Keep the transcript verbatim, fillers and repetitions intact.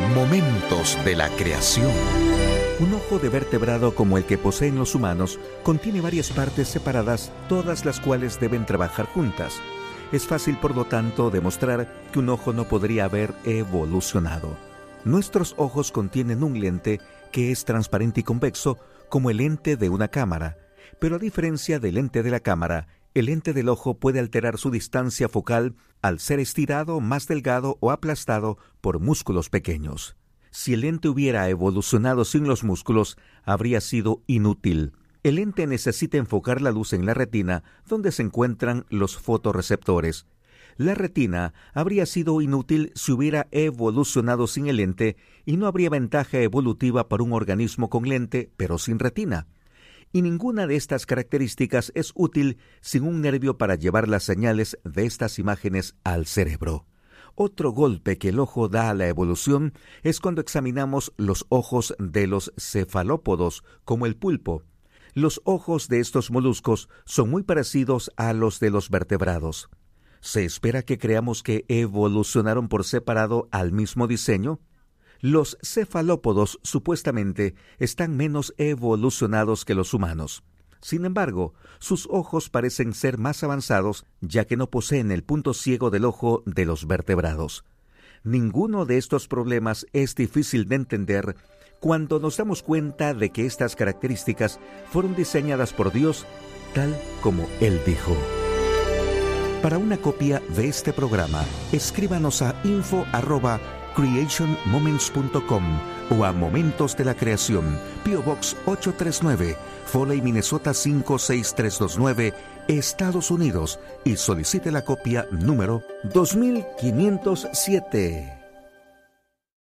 Momentos de la creación. Un ojo de vertebrado como el que poseen los humanos contiene varias partes separadas, todas las cuales deben trabajar juntas. Es fácil, por lo tanto, demostrar que un ojo no podría haber evolucionado. Nuestros ojos contienen un lente que es transparente y convexo como el lente de una cámara, pero a diferencia del lente de la cámara, el lente del ojo puede alterar su distancia focal al ser estirado, más delgado o aplastado por músculos pequeños. Si el lente hubiera evolucionado sin los músculos, habría sido inútil. El lente necesita enfocar la luz en la retina, donde se encuentran los fotorreceptores. La retina habría sido inútil si hubiera evolucionado sin el lente y no habría ventaja evolutiva para un organismo con lente, pero sin retina. Y ninguna de estas características es útil sin un nervio para llevar las señales de estas imágenes al cerebro. Otro golpe que el ojo da a la evolución es cuando examinamos los ojos de los cefalópodos, como el pulpo. Los ojos de estos moluscos son muy parecidos a los de los vertebrados. ¿Se espera que creamos que evolucionaron por separado al mismo diseño? Los cefalópodos supuestamente están menos evolucionados que los humanos. Sin embargo, sus ojos parecen ser más avanzados, ya que no poseen el punto ciego del ojo de los vertebrados. Ninguno de estos problemas es difícil de entender cuando nos damos cuenta de que estas características fueron diseñadas por Dios tal como Él dijo. Para una copia de este programa, escríbanos a info arroba creation moments punto com o a Momentos de la Creación, P O Box ocho tres nueve, Foley, Minnesota cinco seis tres dos nueve, Estados Unidos, y solicite la copia número dos mil quinientos siete.